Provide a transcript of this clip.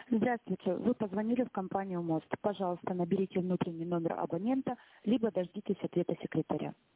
Здравствуйте, вы позвонили в компанию МОСТ. Пожалуйста, наберите внутренний номер абонента, либо дождитесь ответа секретаря.